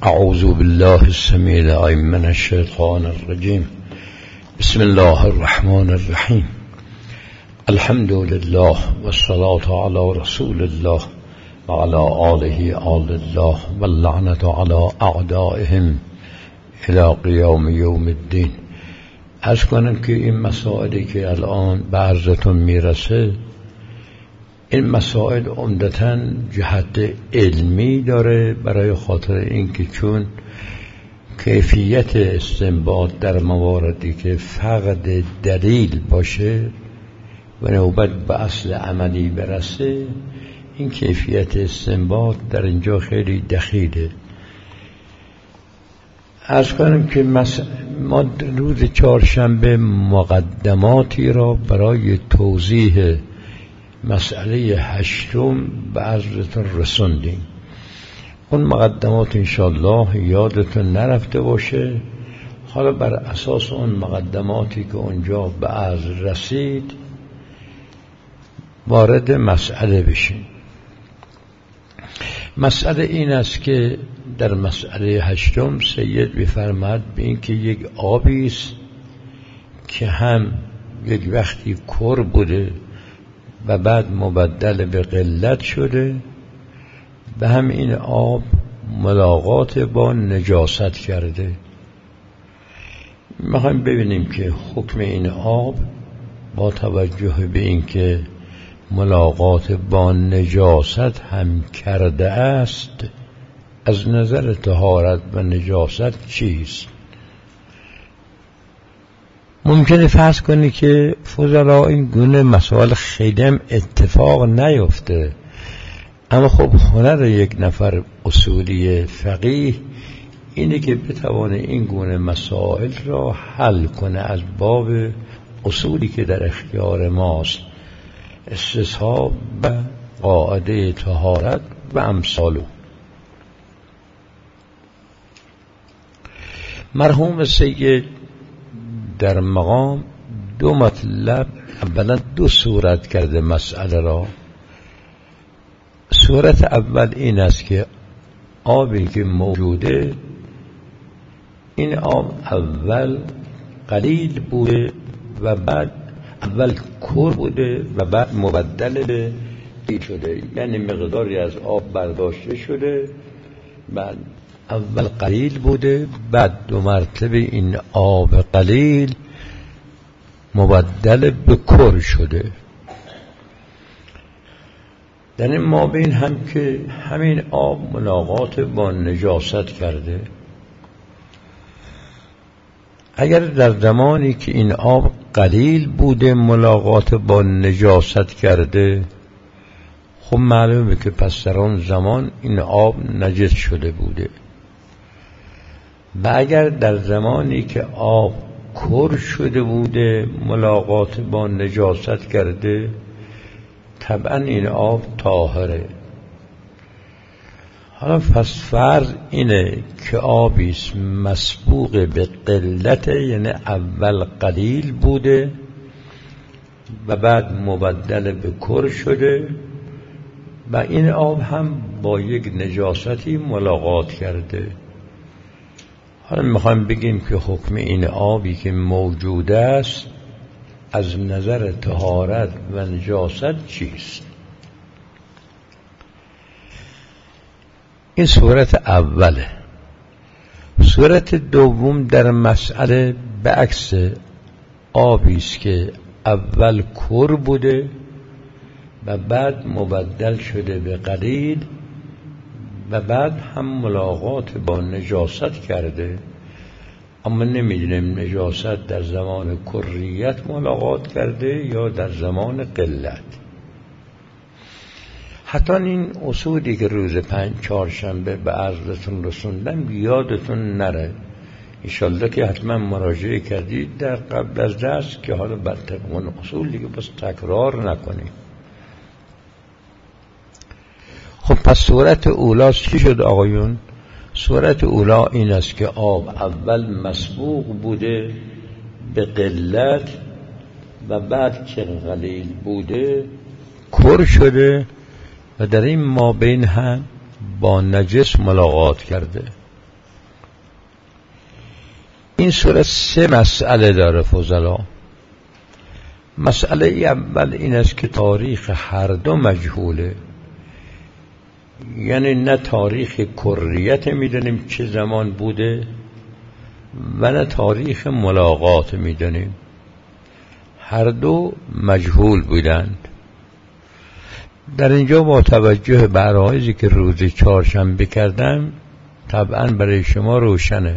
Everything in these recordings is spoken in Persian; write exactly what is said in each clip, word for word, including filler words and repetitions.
اعوذ بالله السمیع العلیم من الشیطان الرجیم. بسم الله الرحمن الرحیم. الحمد لله والصلاة علی رسول الله و علی آله آل الله و اللعنة علی اعدائهم الی قیام یوم الدین. عرض کنم که این مسائلی که الان به عرضتون میرسه، این مسائل عمدتاً جهت علمی داره، برای خاطر اینکه چون کیفیت استنباط در مواردی که فقد دلیل باشه و نوبت به اصل عملی برسه، این کیفیت استنباط در اینجا خیلی دخیله. عرض کنم که ما روز چهارشنبه مقدماتی را برای توضیح مسئله هشتم به عرضتون رسوندیم. اون مقدمات انشاءالله یادتون نرفته باشه. حالا بر اساس اون مقدماتی که اونجا به عرض رسید وارد مسئله بشیم. مسئله این است که در مسئله هشتم سید بفرماد به این که یک آبی است که هم یک وقتی کر بوده و بعد مبدل به قلت شده، به هم این آب ملاقات با نجاست کرده. میخوایم ببینیم که حکم این آب با توجه به این که ملاقات با نجاست هم کرده است از نظر طهارت و نجاست چیست. ممکنه فرض کنی که فضلا این گونه مسائل خیلی هم اتفاق نیفته، اما خب هنر یک نفر اصولی فقیه اینه که بتوانه این گونه مسائل را حل کنه از باب اصولی که در اختیار ماست، استصحاب و قاعده طهارت و امثالو. مرحوم سید در مقام دو مطلب، اولا دو صورت کرده مسئله را. صورت اول این است که آبی که موجوده، این آب اول قلیل بوده و بعد اول کر بوده و بعد مبدل به قلیل شده، یعنی مقداری از آب برداشته شده، بعد اول قلیل بوده، بعد دو مرتبه این آب قلیل مبدل به کر شده. در این مابین هم که همین آب ملاقات با نجاست کرده. اگر در زمانی که این آب قلیل بوده ملاقات با نجاست کرده، خب معلومه که پس در آن زمان این آب نجس شده بوده. و اگر در زمانی که آب کر شده بوده ملاقات با نجاست کرده، طبعا این آب طاهره. حالا پس فرض اینه که آبی مسبوق به قلت، یعنی اول قلیل بوده و بعد مبدل به کر شده و این آب هم با یک نجاستی ملاقات کرده. حالا میخوایم بگیم که حکم این آبی که موجود است از نظر طهارت و نجاست چیست. این صورت اوله. صورت دوم در مسئله به عکس آبی است که اول کر بوده و بعد مبدل شده به قلیل و بعد هم ملاقات با نجاست کرده، اما نمیدونیم نجاست در زمان کریت ملاقات کرده یا در زمان قلت. حتی این اصولی که روز پنج چهارشنبه به عرضتون رسوندم یادتون نره، انشالله که حتما مراجعه کردید در قبل از درس که حالا بر طبق اون اصول دیگه بس تکرار نکنید. خب پس صورت اولا چی شد آقایون؟ صورت اولا این است که آب اول مسبوق بوده به قلت و بعد که قلیل بوده کر شده و در این مابین هم با نجس ملاقات کرده. این صورت سه مسئله داره فضلا. مسئله اول این است که تاریخ هر دو مجهوله، یعنی نه تاریخ کریت میدونیم چه زمان بوده و نه تاریخ ملاقات میدونیم، هر دو مجهول بودند. در اینجا با توجه به عرایضی که روز چهارشنبه کردم طبعا برای شما روشنه.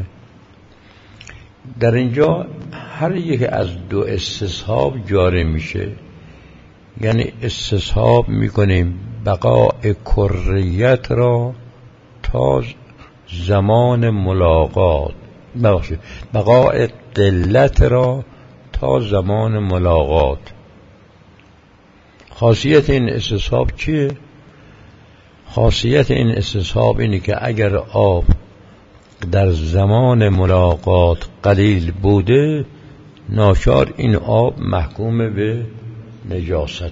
در اینجا هر یک از دو استصحاب جاری میشه، یعنی استصحاب میکنیم بقاء کریت را تا زمان ملاقات، ببخشید بقاء قلت را تا زمان ملاقات. خاصیت این استصحاب چیه؟ خاصیت این استصحاب اینه که اگر آب در زمان ملاقات قلیل بوده، ناچار این آب محکوم به نجاست.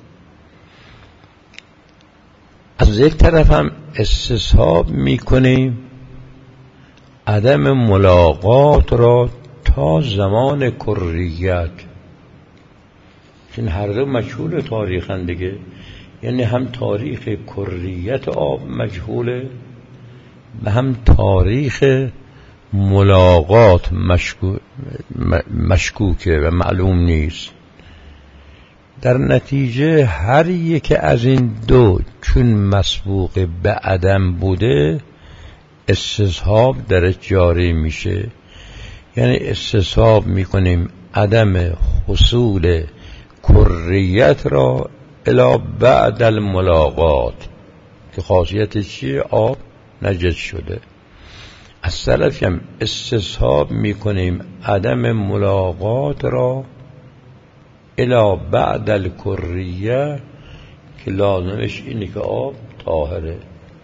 از یک طرف هم استصحاب میکنیم عدم ملاقات را تا زمان کریت، این هر دو مجهول تاریخن دیگه، یعنی هم تاریخ کریت آب مجهوله و هم تاریخ ملاقات مشکو... مشکوکه و معلوم نیست. در نتیجه هر یک از این دو چون مسبوق به عدم بوده، استصحاب درش جاری میشه، یعنی استصحاب میکنیم عدم حصول کریت را الی بعد الملاقات، که خاصیت چیه؟ آب نجس شده. از طرفی هم استصحاب میکنیم عدم ملاقات را الی بعد الکریه، که لازمش اینه که آب طاهره.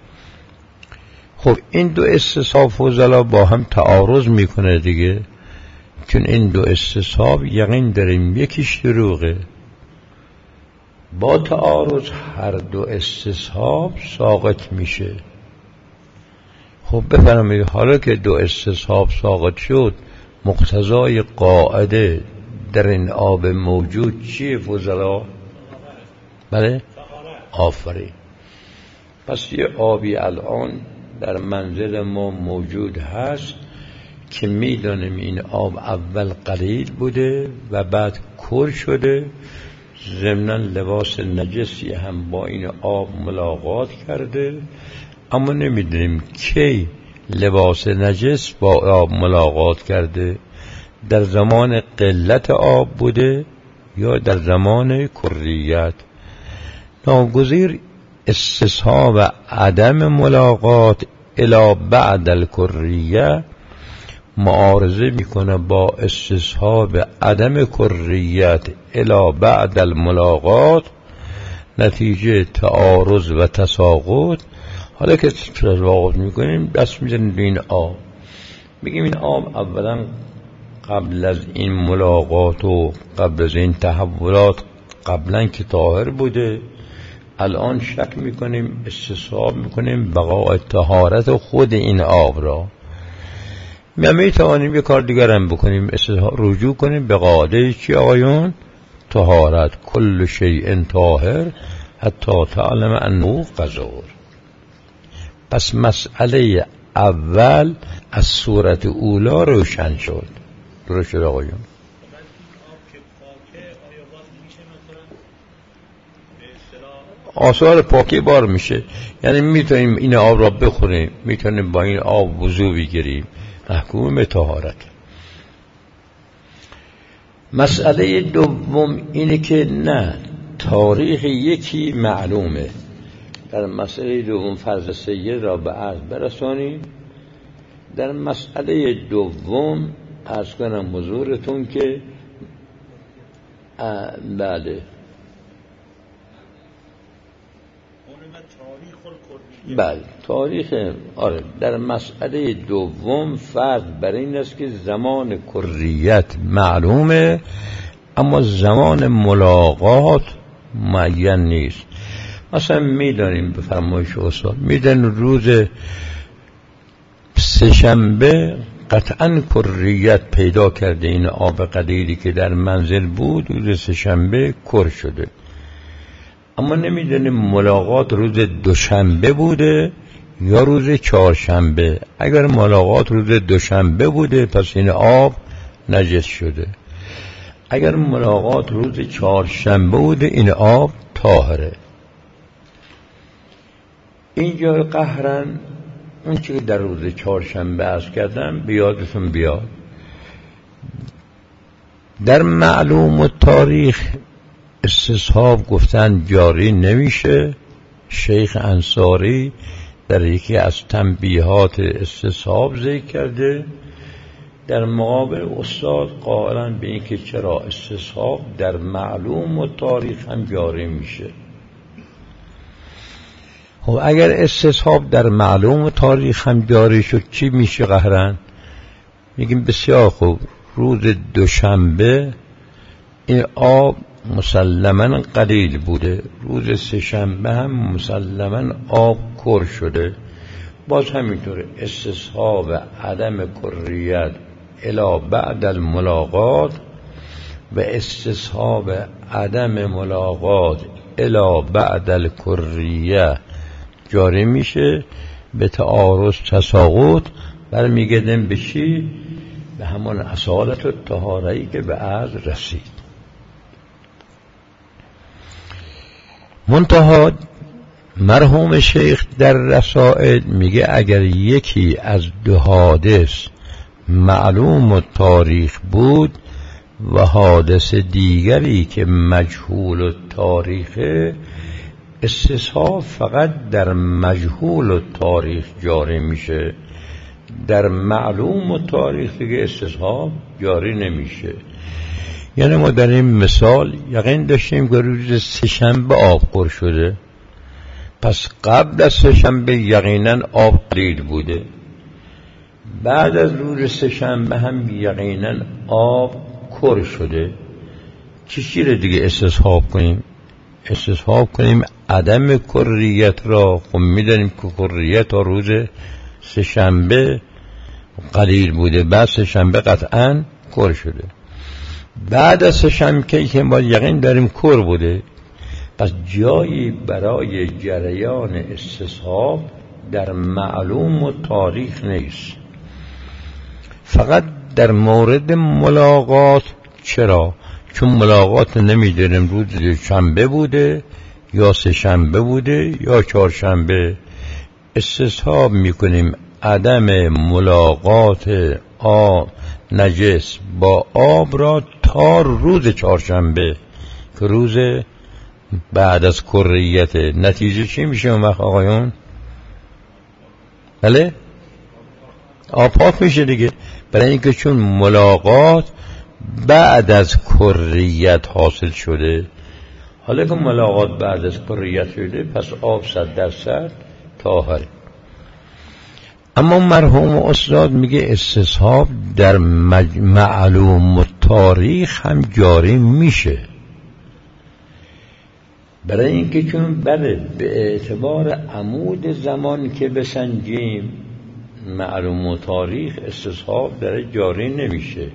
خب این دو استصحاب فضلا با هم تعارض میکنه دیگه، چون این دو استصحاب یقین داریم یکیش دروغه. با تعارض هر دو استصحاب ساقط میشه. خب بفرمایید حالا که دو استصحاب ساقط شد، مقتضای قاعده در این آب موجود چیه فضلا؟ بله؟ آفرین. پس یه آبی الان در منزل ما موجود هست که میدانیم این آب اول قلیل بوده و بعد کر شده، ضمناً لباس نجسی هم با این آب ملاقات کرده، اما نمیدونیم کی لباس نجس با آب ملاقات کرده، در زمان قلت آب بوده یا در زمان کریت. ناگزیر استصحاب عدم ملاقات الی بعد الکریه معارضه میکنه با استصحاب عدم کریت الی بعد الملاقات، نتیجه تعارض و تساقط. حالا که تساقط میکنیم دست میزنیم به این آب، میگیم این آب اولا قبل از این ملاقات و قبل از این تحولات قبلا که طاهر بوده، الان شک میکنیم استصحاب میکنیم بقاء طهارت خود این آب را. ما میتوانیم یک کار دیگر هم بکنیم، رجوع کنیم به قاعده چی آقایون؟ طهارت، کل شیء طاهر حتی تعلم انه قذور. پس مسئله اول از صورت اولا روشن شد. درست شد آقایون؟ آثار پاکی بار میشه، یعنی میتونیم این آب را بخوریم، میتونیم با این آب وضو بگیریم، محکوم به طهارت. مسئله دوم اینه که نه، تاریخ یکی معلومه. در مسئله دوم فرض سید را به عرض برسانیم. در مسئله دوم عرض کنم حضورتون که بله بله تاریخ آره در مسئله دوم فرض بر این است که زمان کریت معلومه، اما زمان ملاقات معین نیست. مثلا میدانیم به فرمایش استاد، میدن روز سه‌شنبه قطعا کریت پیدا کرده. این آب قدیری که در منزل بود روز سه‌شنبه کر شده، اما نمیدونیم ملاقات روز دوشنبه بوده یا روز چهارشنبه. اگر ملاقات روز دوشنبه بوده پس این آب نجس شده، اگر ملاقات روز چهارشنبه بوده این آب طاهره. اینجا قهرن اون چی که در روز چهارشنبه عرض کردم بیادتون بیاد. در معلوم و تاریخ استصحاب گفتن جاری نمیشه. شیخ انصاری در یکی از تنبیهات استصحاب ذکر کرده، در مقابل استاد قائلن به این که چرا استصحاب در معلوم و تاریخ هم جاری میشه. خب اگر استصحاب در معلوم و تاریخ هم جاری شد چی میشه قهرن؟ میگیم بسیار خوب، روز دوشنبه این آب مسلماً قلیل بوده، روز سه‌شنبه هم مسلماً آب کر شده. باز همینطوره استصحاب عدم کریت الی بعد الملاقات و استصحاب عدم ملاقات الی بعد الکریه جاری میشه. به تعارض تساقط برمیگردیم به چی؟ به همان اصالت و طهاره‌ای که به عرض رسید. منتها مرحوم شیخ در رسائل میگه اگر یکی از دو حادث معلوم و تاریخ بود و حادث دیگری که مجهول و تاریخه، استصحاب فقط در مجهول و تاریخ جاری میشه، در معلوم و تاریخ دیگه استصحاب جاری نمیشه. یعنی ما در این مثال یقین داشتیم که روز سه‌شنبه آب پر شده، پس قبل از سه‌شنبه یقینا آب قلیل بوده، بعد از روز سه‌شنبه هم یقینا آب کر شده. چی رو دیگه استصحاب کنیم؟ استصحاب کنیم عدم کریت را. خب میدونیم که کریت تا روز سه‌شنبه قلیل بوده، بعد سه‌شنبه قطعا کر شده، بعد از سه‌شنبه که ما یقین داریم کر بوده. پس جایی برای جریان استصحاب در معلوم و تاریخ نیست، فقط در مورد ملاقات. چرا؟ چون ملاقات نمیدونیم روز شنبه بوده یا سه‌شنبه بوده یا چهارشنبه. استصحاب میکنیم عدم ملاقات آب نجس با آب را تا روز چهارشنبه که روز بعد از کریت. نتیجه چی میشه اون وقت آقایون؟ بله؟ آب پاک میشه دیگه، برای اینکه چون ملاقات بعد از کریت حاصل شده. حالا که ملاقات بعد از کریت شده پس آب صد درصد طاهره. اما مرحوم استاد میگه استصحاب در معلوم و تاریخ هم جاری میشه، برای اینکه چون بله به اعتبار عمود زمان که بسنجیم معلوم و تاریخ استصحاب در جاری نمیشه.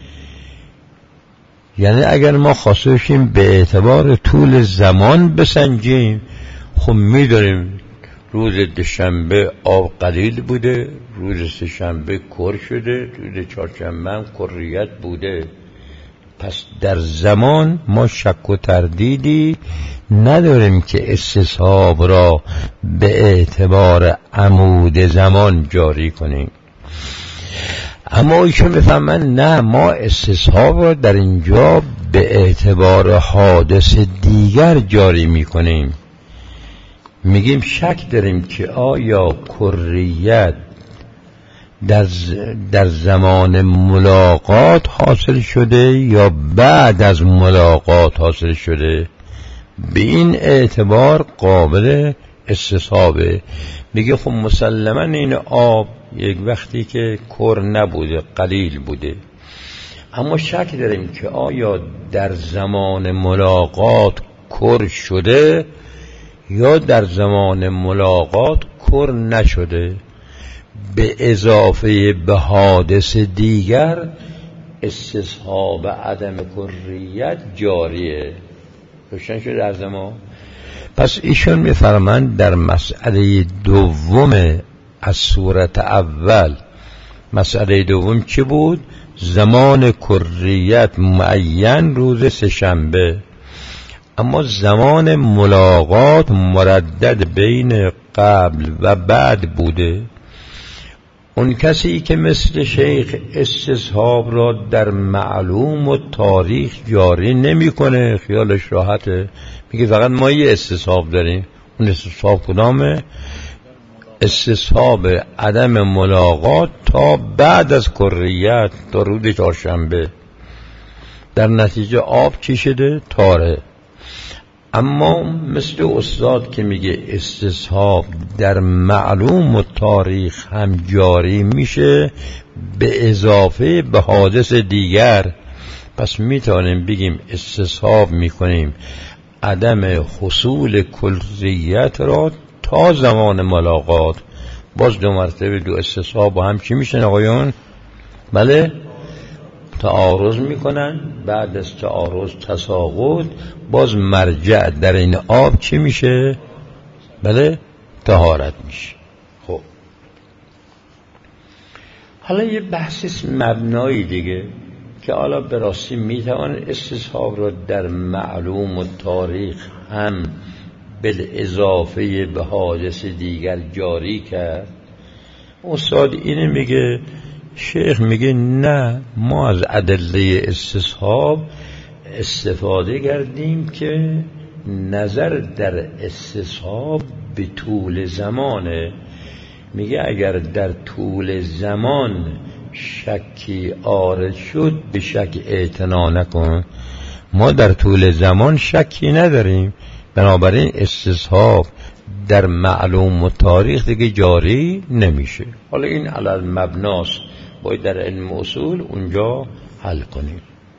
یعنی اگر ما خواستیم به اعتبار طول زمان بسنجیم، خب میدونیم روز دوشنبه آب قلیل بوده، روز سه‌شنبه کر شده، روز چهارشنبه هم کریت بوده. پس در زمان ما شک و تردیدی نداریم که استصحاب را به اعتبار عمود زمان جاری کنیم. اما ایشون بفهمن نه، ما استصحاب را در اینجا به اعتبار حادث دیگر جاری میکنیم. میگیم شک داریم که آیا کریت در, در زمان ملاقات حاصل شده یا بعد از ملاقات حاصل شده. به این اعتبار قابل استصحابه. میگه خب مسلما این آب یک وقتی که کر نبوده قلیل بوده، اما شک داریم که آیا در زمان ملاقات کر شده یا در زمان ملاقات کر نشده. به اضافه به حادث دیگر استصحاب عدم کریت جاریه. روشن شد از ما؟ پس ایشون میفرمند در مسئله دوم از صورت اول، مسئله دوم چی بود؟ زمان کریت معین روز سه‌شنبه، اما زمان ملاقات مردد بین قبل و بعد بوده. اون کسی که مثل شیخ استصحاب را در معلوم و تاریخ جاری نمیکنه، خیالش راحته، میگه فقط ما یه استصحاب داریم. اون استصحاب کدامه؟ استصحاب عدم ملاقات تا بعد از کریت، تا روز چهارشنبه. در نتیجه آب چی شده؟ تاره. اما مثل استاد که میگه استصحاب در معلوم و تاریخ هم جاری میشه به اضافه به حادث دیگر، پس میتونیم بگیم استصحاب میکنیم عدم حصول کلیت را تا زمان ملاقات. باز دو مرتبه دو استصحاب با هم چی میشن آقایون؟ بله، تعارض میکنن، بعد از تعارض تساقط، باز مرجع در این آب چی میشه؟ بله، طهارت میشه. خب حالا یه بحث مبنایی دیگه که حالا به راستی میتوان استصحاب را در معلوم و تاریخ هم بالاضافه به حادث دیگر جاری کرد. استاد اینه میگه، شیخ میگه نه، ما از ادله استصحاب استفاده کردیم که نظر در استصحاب به طول زمانه. میگه اگر در طول زمان شکی عارض شد به شک اعتنا نکن. ما در طول زمان شکی نداریم، بنابراین استصحاب در معلوم و تاریخ دیگه جاری نمیشه. حالا این علل مبناست، باید در علم اصول اونجا حل کنیم.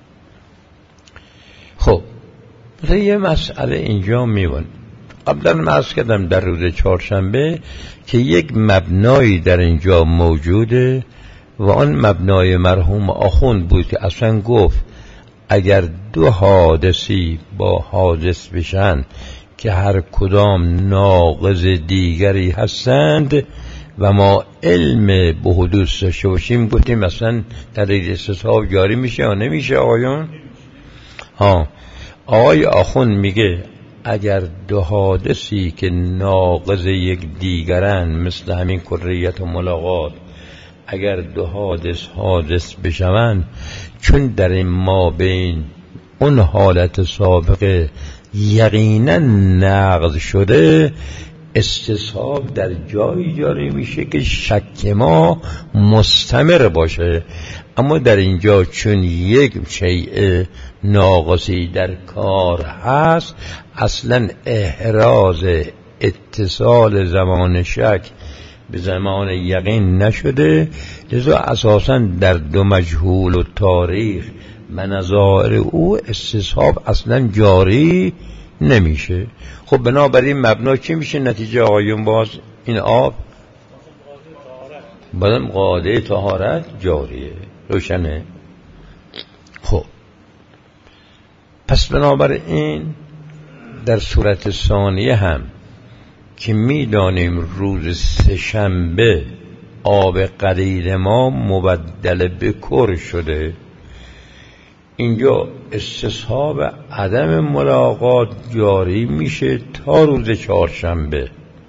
خب مثلا یه مسئله اینجا میبون. قبلا مرز کردم در روز چهارشنبه که یک مبنایی در اینجا موجوده و آن مبنای مرحوم آخوند بود که اصلا گفت اگر دو حادثی با حادث بشن که هر کدام ناقض دیگری هستند و ما علم به حدوث داشته باشیم، گفتیم مثلا در استصحاب جاری میشه یا نمیشه آقایان؟ ها، آقای آخوند میگه اگر دو حادثی که ناقض یک دیگرن مثل همین کریت و ملاقات، اگر دو حادث حادث بشون، چون در این ما بین اون حالت سابقه یقینا نقض شده، استصحاب در جایی جاری میشه که شک ما مستمر باشه. اما در اینجا چون یک شیء ناقصی در کار هست، اصلا احراز اتصال زمان شک به زمان یقین نشده، لذا اساسا در دو مجهول و تاریخ منظائر او استصحاب اصلا جاری نمیشه. خب بنابراین مبنا چی میشه نتیجه آقایون؟ باز این آب بازم قاعده طهارت جاریه. روشنه؟ خب پس بنابراین در صورت ثانیه هم که میدانیم روز سه‌شنبه آب قلیل ما مبدل به کر شده، اینجا استصحاب عدم ملاقات جاری میشه تا روز چهارشنبه.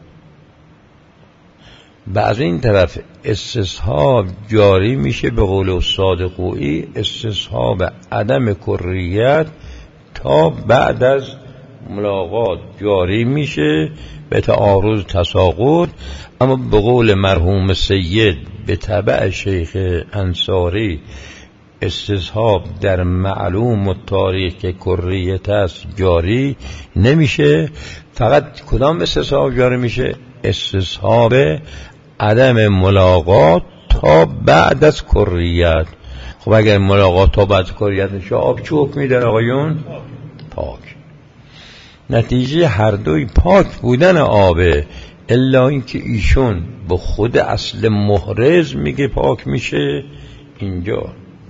بعد این طرف استصحاب جاری میشه به قول استاد قوئی، استصحاب عدم کریت تا بعد از ملاقات جاری میشه به تعارض تساقط. اما به قول مرحوم سید به تبع شیخ انصاری استصحاب در معلوم و تاریخ که کریت است جاری نمیشه. فقط کدام استصحاب جاری میشه؟ استصحاب عدم ملاقات تا بعد از کریت. خب اگر ملاقات تا بعد از کریت نشه، آب چه حکمی داره آقایون؟ پاک. نتیجه هر دوی پاک بودن آبه الا اینکه ایشون به خود اصل محرز میگه پاک میشه. اینجا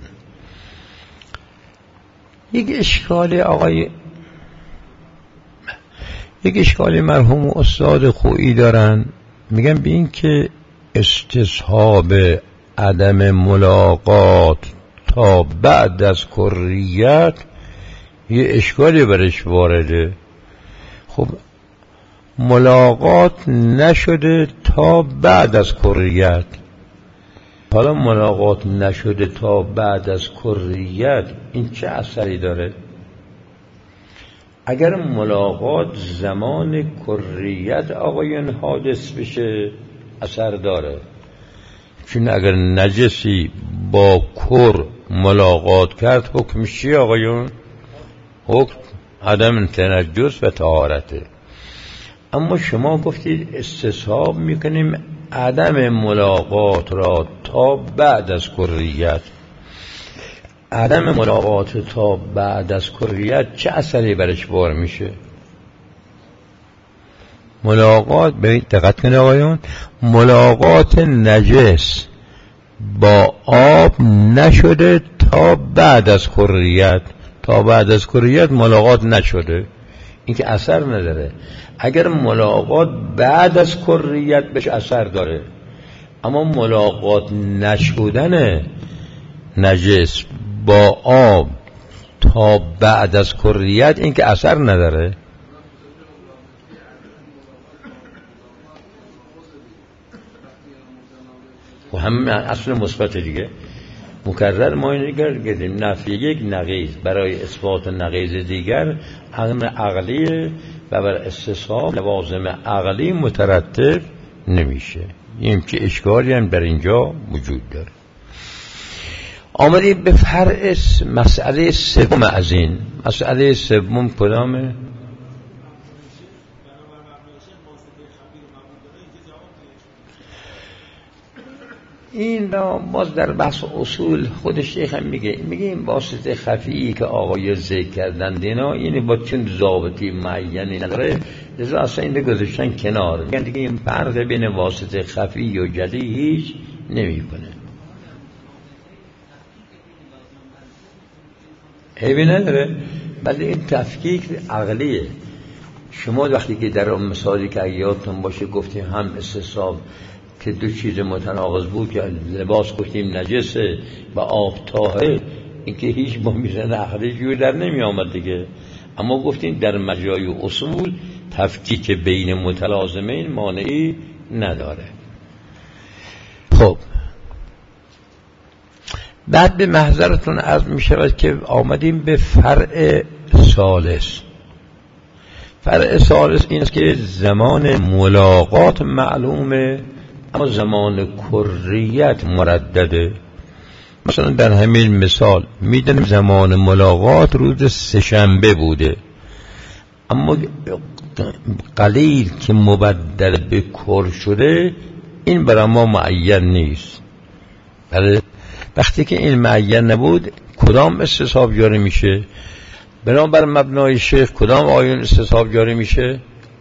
یک اشکال آقای یک اشکال مرحوم استاد خویی دارن، میگن به این که استصحاب عدم ملاقات تا بعد از کریت یه اشکالی برش وارده. خب ملاقات نشده تا بعد از کریت، حالا ملاقات نشده تا بعد از کریت این چه اثری داره؟ اگر ملاقات زمان کریت آقایان حادث بشه اثر داره، چون اگر نجسی با کر ملاقات کرد حکمش چیه آقایون؟ حکم عدم تنجس و طهارته. اما شما گفتید استصحاب میکنیم عدم ملاقات را تا بعد از کریت. عدم ملاقات تا بعد از کریت چه اثری برش بار میشه؟ ملاقات، ببین دقت کنید آقایون، ملاقات نجس با آب نشده تا بعد از کریت، تا بعد از کریت ملاقات نشده، این که اثر نداره. اگر ملاقات بعد از کریت بهش اثر داره، اما ملاقات نشدن نجس با آب تا بعد از کریت این که اثر نداره. و هم اصل مثبت دیگه مکرر ما این گردیم نفی یک نقیض برای اثبات نقیض دیگر عقل عقلی و بر استصحاب لوازم عقلی مترتب نمیشه. این که اشکالی هم بر اینجا وجود داره. آمدید به فرع مسئله سوم از این. مسئله سوم کدامه؟ این را باز در بحث اصول خود شیخ هم میگه میگه این واسطه خفیی که آقای ذکر کردن دینا اینی با چون ضابطی معینی نداره لذا اصلا این گذاشتن کنار، میگن دیگه این فرق بین واسطه خفی و جلی هیچ نمیکنه. عیبی نداره، ولی این تفکیک عقلیه. شما وقتی که در مثالی که یادتون باشه گفتیم هم استصحاب که دو چیز متناقض بود که لباس گفتیم نجسه و آب طاهره، این که هیچ با میزن عقلی جوی در نمی آمد دیگه. اما گفتیم در مجای اصول تفکیک بین متلازمین مانعی نداره. خب بعد به محضرتون عرض می شود که آمدیم به فرع ثالث. فرع ثالث این است که زمان ملاقات معلومه اما زمان کریت مردده. مثلا در همین مثال میدونیم زمان ملاقات روز سه‌شنبه بوده، اما قلیل که مبدل به کر شده این برای ما معین نیست. بله وقتی که این معین نبود کدام استصحاب جاری میشه؟ بنابر مبنای شیخ کدام آیون استصحاب جاری میشه؟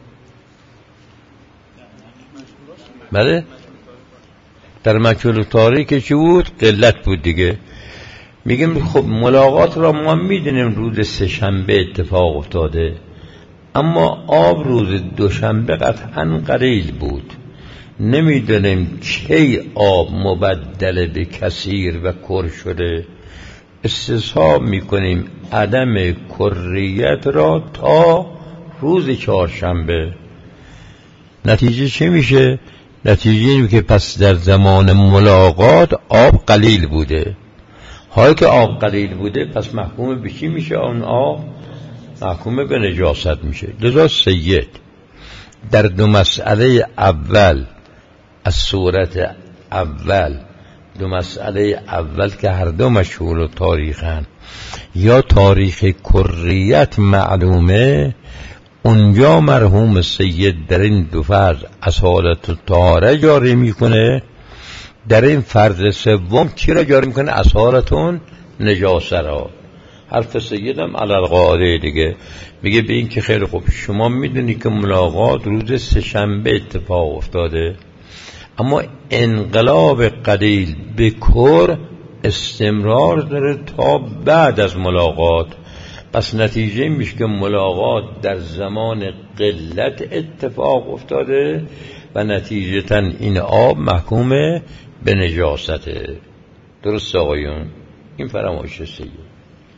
بله در مجهول تاریک چی بود؟ قلت بود دیگه. میگیم خب ملاقات را ما میدونیم روز سه‌شنبه اتفاق افتاده، اما آب روز دوشنبه قطعا قلیل بود. نمیدونیم چه آب مبدل به کثیر و کر شده. استصحاب میکنیم عدم کریت را تا روز چهارشنبه. نتیجه چی میشه؟ نتیجه اینه که پس در زمان ملاقات آب قلیل بوده. حالی که آب قلیل بوده پس محکوم به چی میشه؟ اون آب محکوم به نجاست میشه. لذا سید در دو مسئله اول از صورت اول دو مسئله اول که هر دو مشهور و تاریخن یا تاریخ کریت معلومه، اونجا مرحوم سید در این دو فرض اصالت طهاره جاری میکنه، در این فرض سوم چی را جاری میکنه؟ اصالتون نجاسه را. حرف سیدم علی القاعده دیگه، میگه به این که خیلی خوب شما میدونی که ملاقات روز سه‌شنبه اتفاق افتاده، اما انقلاب قلیل به کور استمرار داره تا بعد از ملاقات. پس نتیجه میشه که ملاقات در زمان قلت اتفاق افتاده و نتیجتاً این آب محکوم به نجاسته. درست آقایون؟ این فرمایش سید.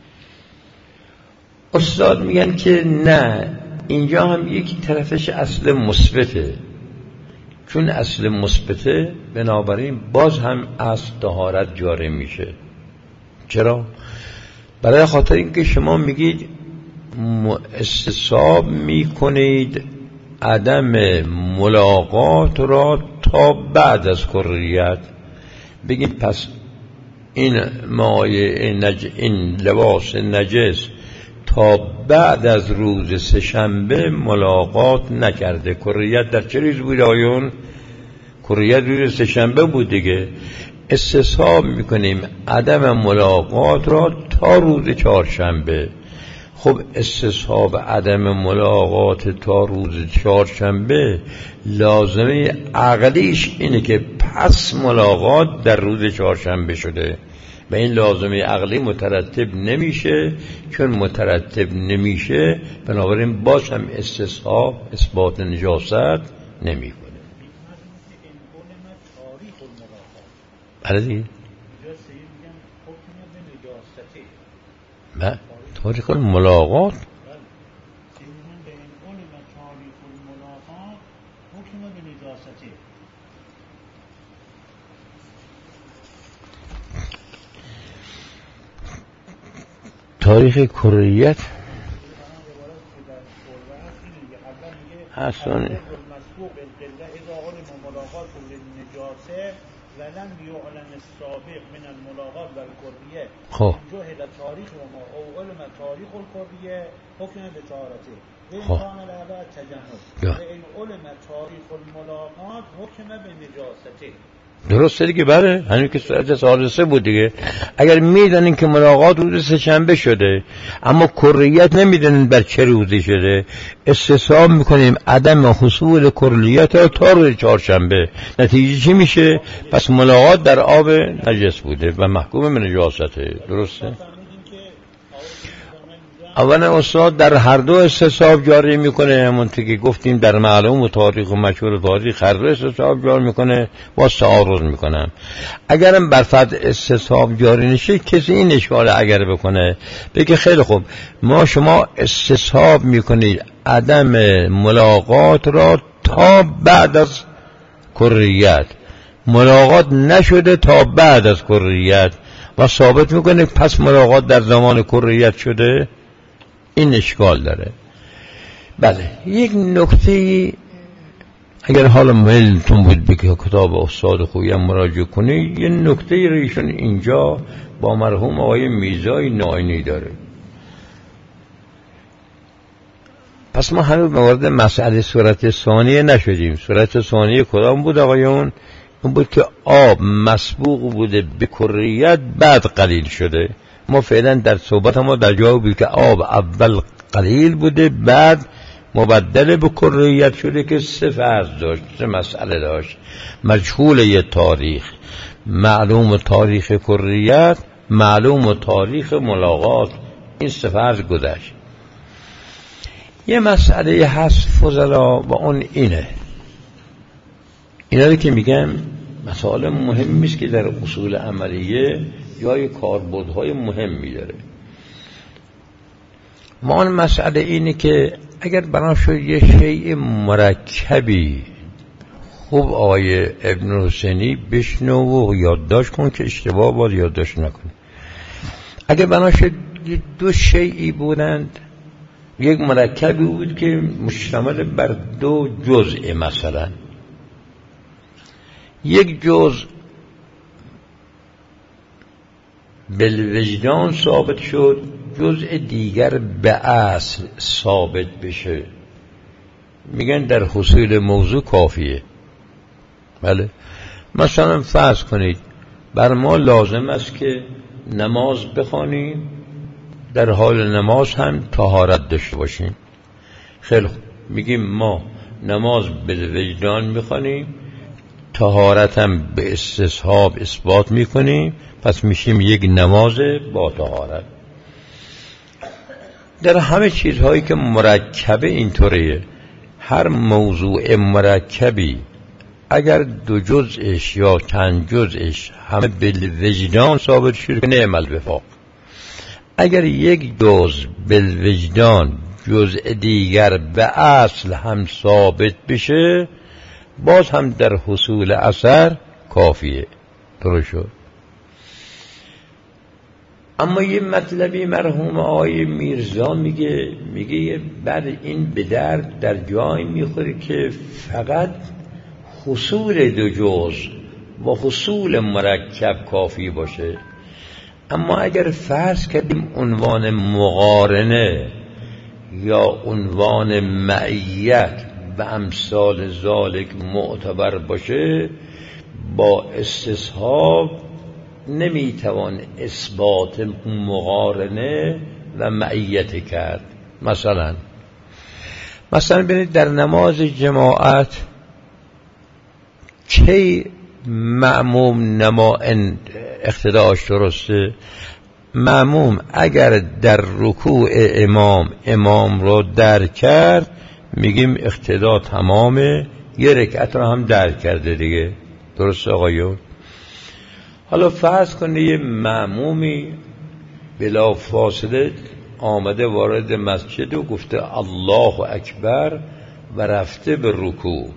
استاد میگن که نه، اینجا هم یک طرفش اصل مثبته، چون اصل مثبته بنابراین باز هم اصل طهارت جاری میشه. چرا؟ برای خاطر اینکه شما میگید استصحاب میکنید عدم ملاقات را تا بعد از کریت. بگید پس این مایع نج... این لباس نجس تا بعد از روز سه‌شنبه ملاقات نکرده. کریت در چه روز بود آیون؟ کریت روز سه‌شنبه بود دیگه. استصحاب میکنیم عدم ملاقات را تا روز چهارشنبه. خب استصحاب عدم ملاقات تا روز چهارشنبه لازمه عقلیش اینه که پس ملاقات در روز چهارشنبه شده و این لازمه عقلی مترتب نمیشه. چون مترتب نمیشه بنابراین باز هم استصحاب اثبات نجاست نمیکنه. بله دیگه نه تاریخ الملاقات تاریخ کریت حسن ولم يعلم السابق من الملاقات والقربية خب جهل تاريخ وما او علم تاريخ القربية حكم بطهارته وإن خب كان الأبد تجنب وإن علم تاريخ الملاقات حكم بنجاسته. درسته دیگه. بله همین که ساعت سالسه بود دیگه. اگر میدونین که ملاقات روز سه‌شنبه شده اما کریت نمیدونین بر چه روزی شده، استصحاب میکنیم عدم حصول کریت تا روز چهارشنبه. نتیجه چی میشه؟ پس ملاقات در آب نجس بوده و محکوم به نجاسته. درسته؟ اولا استاد در هر دو استصحاب جاری میکنه، همونطور که گفتیم در معلوم و تاریخ و مشهور تاریخ هر دو استصحاب جاری میکنه، با تعارض میکنم. اگرم بر فرض استصحاب جاری نشه کسی این اشکال اگر بکنه بگه خیلی خوب ما شما استصحاب میکنید عدم ملاقات را تا بعد از کریت، ملاقات نشده تا بعد از کریت و ثابت میکنه پس ملاقات در زمان کریت شده، این اشکال داره. بله یک نکته اگر حالا میلتون بود به کتاب استاد خویم مراجعه کنی، یه نکته ایشون اینجا با مرحوم آقای میرزای ناینی داره. پس ما هنوز موارد مسئله صورت ثانیه نشدیم. صورت ثانیه کدام بود آقایون؟ اون بود که آب مسبوق بوده به کریت بعد قلیل شده. ما فعلا در صحبت ما در جوابی که آب اول قلیل بوده بعد مبدل به کریت شده که سه فرض داشت، سه مسئله داشت: مجهول تاریخ، معلوم تاریخ کریت، معلوم تاریخ ملاقات. این سه فرض گذشت. یه مسئله هست فضلا و اون اینه، اینا که میگم مسائل مهمی است که در اصول عملیه جای کاربردهای مهمی داره. ما اون مسئله اینه که اگر بنا شد یه شیء مرکبی، خوب آقای ابن حسینی بشنو و یادداشت کن که اشتباه باز یادداشت نکن. اگر بنا شد دو شیئی بودند، یک مرکبی بود که مشتمل بر دو جزء، مثلا یک جزء بالوجدان ثابت شد، جزء دیگر به اصل ثابت بشه، میگن در حصول موضوع کافیه. بله مثلا فرض کنید بر ما لازم است که نماز بخوانیم در حال نماز هم طهارت داشته باشیم. خیلی خوب، میگیم ما نماز بالوجدان میخوانیم، طهارت هم به استصحاب اثبات میکنیم، پس میشیم یک نماز با طهارت. در همه چیزهایی که مرکبه اینطوریه. هر موضوع مرکبی اگر دو جزءش یا چند جزءش همه بالوجدان ثابت شد که نعم الوفاق. اگر یک جزء بالوجدان جزء دیگر به اصل هم ثابت بشه، باز هم در حصول اثر کافیه. درست شد. اما یه مطلبی مرحوم آقای میرزا میگه میگه بعد این به درد در جای میخوره که فقط حصول دو جزء با حصول مرکب کافی باشه. اما اگر فرض کردیم عنوان مقارنه یا عنوان معیت و امثال ذالک معتبر باشه، با استصحاب نمیتوان اثبات مقارنه و معیت کرد. مثلا مثلا ببینید در نماز جماعت کی مأموم نما اقتداش درسته؟ مأموم اگر در رکوع امام امام رو درک کرد، میگیم اقتدا تمامه، یه رکعت رو هم درک کرده دیگه. درسته آقایون؟ حالا فرض کنید یه مأمومی بلا فاصله آمده وارد مسجد و گفته الله اکبر و رفته به رکوع،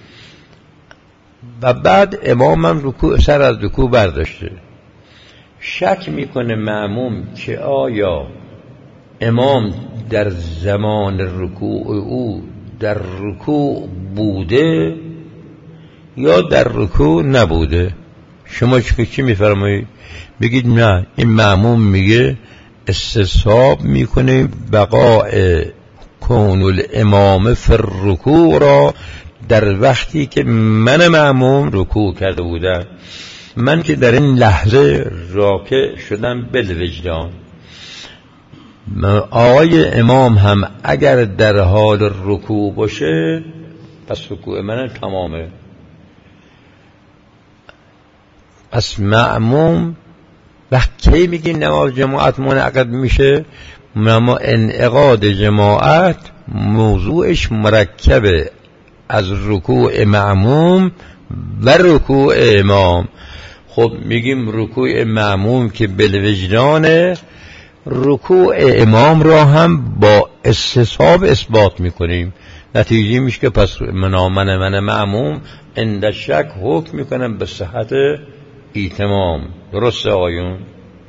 و بعد امامم رکوع سر از رکوع برداشته. شک میکنه مأموم که آیا امام در زمان رکوع او در رکوع بوده یا در رکوع نبوده. شما چی میفرمایید؟ بگید نه، این مأموم میگه استصحاب میکنه بقاء کون الامام فی الرکوع را در وقتی که من مأموم رکوع کرده بودم، من که در این لحظه راکع شدم بالوجدان. آقای امام هم اگر در حال رکوع باشه، پس رکوع من تمامه. پس مأموم وقتی میگیم نماز جماعت منعقد میشه، اما انعقاد جماعت موضوعش مرکبه از رکوع مأموم و رکوع امام. خب میگیم رکوع مأموم که بالوجدانه، رکوع امام را هم با استصحاب اثبات میکنیم. نتیجه میشه که پس من من من مأموم عند شک حکم میکنم به صحت ایتمام. درسته آقایون؟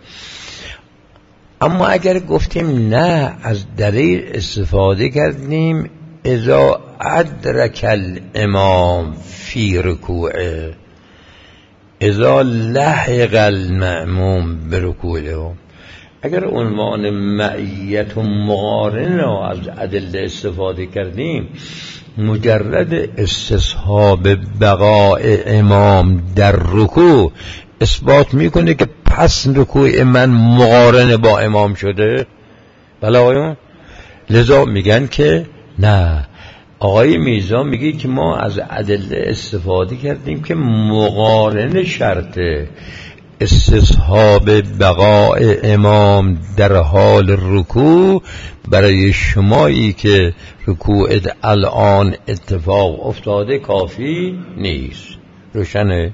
اما اگر گفتیم نه، از دلیل استفاده کردیم اذا ادرک الامام فی رکوعه، اذا لحق المأموم برکوعه. اگر عنوان معیت و مقارنه را از ادله استفاده کردیم، مجرد استصحاب بقاء امام در رکوع اثبات میکنه که پس رکوع من مقارنه با امام شده. بله آقایون؟ لذا میگن که نه، آقای میرزا میگه که ما از ادله استفاده کردیم که مقارنه شرطه. استصحاب بقاء امام در حال رکوع برای شمایی که رکوع الان اتفاق افتاده کافی نیست. روشنه؟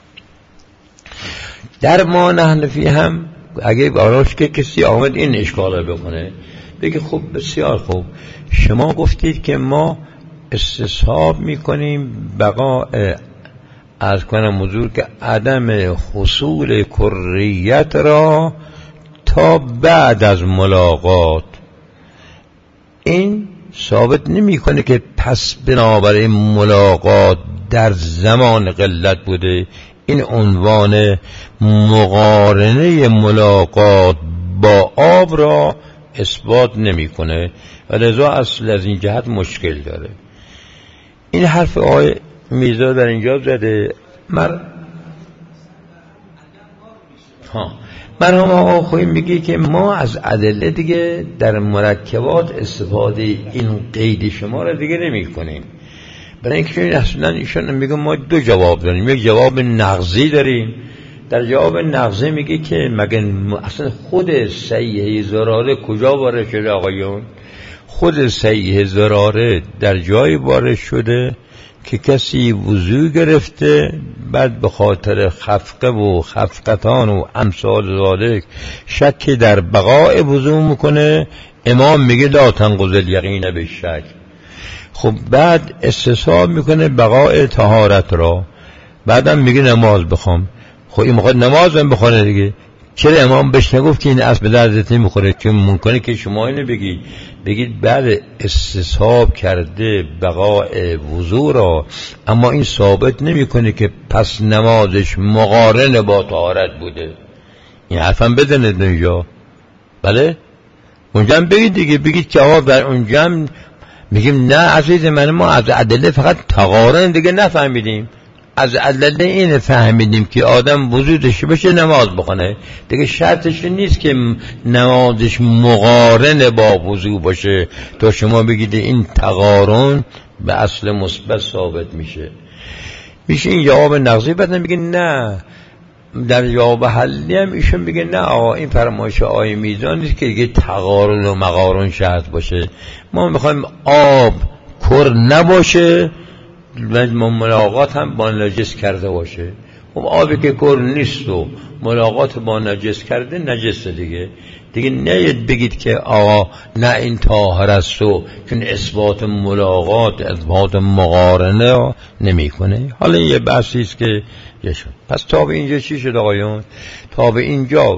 در ما حنفی هم اگه براش که کسی آمد این اشکاله بکنه، بگه خب بسیار خوب، شما گفتید که ما استصحاب میکنیم بقاء از کنم حضور که عدم حصول کریت را تا بعد از ملاقات. این ثابت نمی کنه که پس بنابراین ملاقات در زمان قلت بوده. این عنوان مقارنه ملاقات با آب را اثبات نمی کنه و لذا اصل از این جهت مشکل داره. این حرف آقای میرزا در اینجا زده. مر ها مرحوم آقا خویی میگه که ما از ادله دیگه در مرکبات استفاده این قید شما را دیگه نمی کنیم. برای اینکه اصلا ایشون میگه ما دو جواب داریم، یک جواب نقضی داریم. در جواب نقضی میگه که مگه اصلا خود صحیح ضراره کجا وارد شده آقایون؟ خود صحیح ضراره در جای وارد شده که کسی وضو گرفته، بعد به خاطر خفقه و خفقتان و امثال ذالک شک در بقاء وضو میکنه، امام میگه لا تنقض الیقین بالشک. خب بعد استصحاب میکنه بقاء طهارت را، بعدم میگه نماز بخوام. خب این موقع نماز هم بخونه دیگه. چرا امام بهش نگفت که این اصل به دردت نمیخوره؟ که ممکنه که شما اینو بگید بگید بعد استصحاب کرده بقاء وضو را، اما این ثابت نمیکنه که پس نمازش مقارن با طهارت بوده. این حرفم بدنید اونجا. بله اونجا هم بگید دیگه، بگید جواب در اونجا هم میگیم نه عزیز من، ما از ادله فقط تقارن دیگه نفهمیدیم، از ادله این فهمیدیم که آدم وضو داشته باشه نماز بخونه دیگه، شرطش نیست که نمازش مقارن با وضو باشه تا شما بگید این تقارن به اصل مثبت ثابت میشه. میشه این جواب نقضی. بعد میگه نه، در جواب حلی هم ایشون میگه نه آقا این فرمایش آقای میزان نیست که دیگه تقارن و مقارن شرط باشه. ما میخوایم آب کر نباشه و ملاقات هم با نجس کرده باشه. خب آبی که کر نیست و ملاقات با نجس کرده نجسه دیگه. دیگه نید بگید که آقا نه این طاهر است و چون اثبات ملاقات اثبات مقارنه نمی کنه. حالا یه بحثی است که یشون. پس تا به اینجا چی شد آقایون؟ تا به اینجا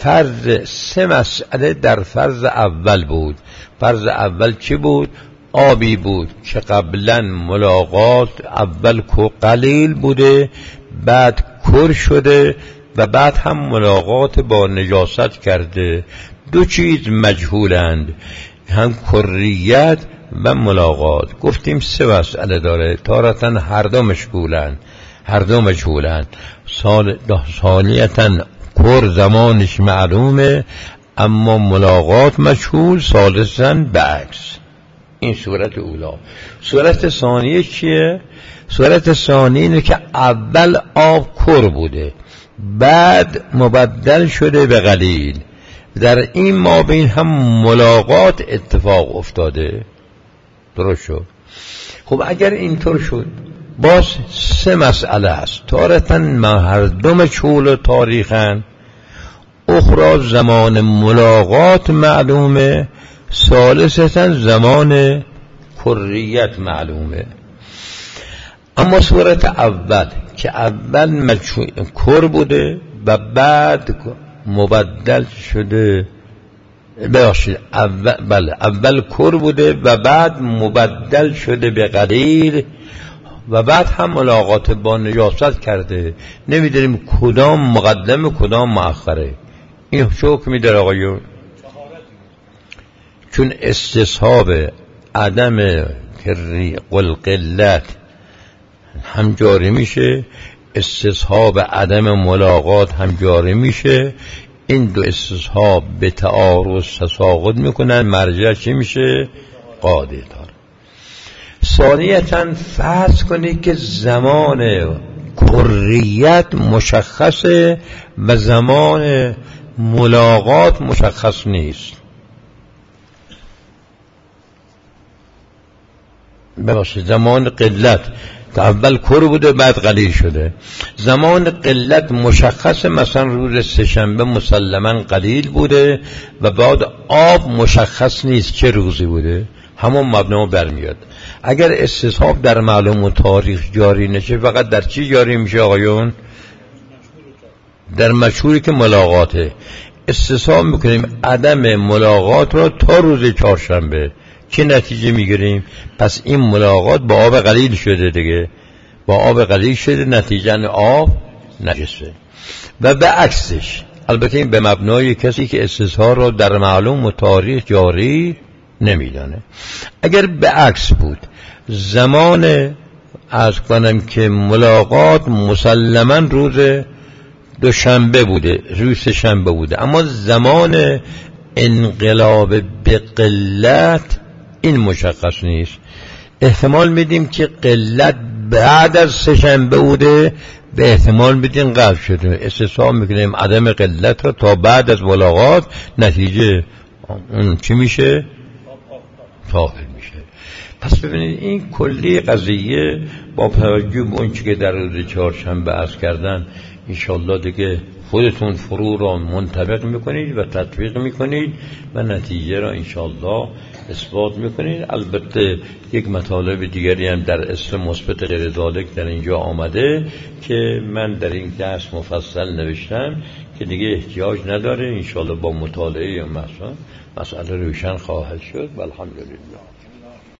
فرض سه مسئله در فرض اول بود. فرض اول چی بود؟ آبی بود که قبلا ملاقات اول کو قلیل بوده، بعد کر شده و بعد هم ملاقات با نجاست کرده. دو چیز مجهولند، هم کریت و ملاقات. گفتیم سه مسئله داره، تارتا هر دو مشغولند، هر دو مجهولند. سال ثانیتا کر زمانش معلومه اما ملاقات مجهول. ثالثا بعکس. این صورت اولا. صورت ثانیه چیه؟ صورت ثانیه اینه که اول آب کر بوده بعد مبدل شده به قلیل، در این مابین هم ملاقات اتفاق افتاده. درست شد؟ خب اگر اینطور شد باز سه مسئله است. تارتا هر دو مجهول و تاریخن، اخرى زمان ملاقات معلومه، ثالثتا زمان کریت معلومه. اما صورت اول که اول مجهول کر بوده و بعد مبدل شده، ببخشید اول بله اول کر بوده و بعد مبدل شده به قلیل و بعد هم ملاقات با نجاست کرده، نمیدونیم کدام مقدم کدام مؤخره. این حکمی در آقایون، چون استصحاب عدم قلقلت هم جاری میشه، استصحاب عدم ملاقات هم جاری میشه. این دو استصحاب به تعارض تساقط میکنن، مرجع چی میشه؟ قاعده دار. ثانیتا فرض کنید که زمان کریت مشخصه و زمان ملاقات مشخص نیست. ببخشید زمان قلت اول کر بوده بعد قلیل شده. زمان قلت مشخصه، مثلا روز سه‌شنبه مسلما قلیل بوده و بعد آب مشخص نیست چه روزی بوده، همون مبنا برمیاد. اگر استصحاب در معلوم و تاریخ جاری نشه فقط در چی جاری میشه آقایون؟ در مشهوری که ملاقاته. استصحاب میکنیم عدم ملاقات را تا روز چهارشنبه. چه نتیجه میگیریم؟ پس این ملاقات با آب قلیل شده دیگه، با آب قلیل شده، نتیجه آب نجسه. و به عکسش، البته این به مبنای کسی که استصحاب را در معلوم و تاریخ جاری نمیدانه. اگر به عکس بود زمان از کنم که ملاقات مسلما روز دوشنبه بوده، روز شنبه بوده، اما زمان انقلاب به قلت این مشخص نیست. احتمال میدیم که قلت بعد از سه‌شنبه بوده، به احتمال میدیم قبل شده. استثنا میکنیم عدم قلت رو تا بعد از ملاقات، نتیجه اون چی میشه؟ طاهر میشه. پس ببینید این کلی قضیه با توجه به اون چی که در روز چهارشنبه عرض کردن انشالله دیگه خودتون فرو را منطبق میکنید و تطبیق میکنید و نتیجه را انشالله اثبات میکنید. البته یک مطالب دیگری هم در اسم مثبت غیر ذالک در اینجا آمده که من در این درس مفصل نوشتم که دیگه احتیاج نداره، انشالله با مطالعه مسئله مسئله روشن خواهد شد. والحمدلله.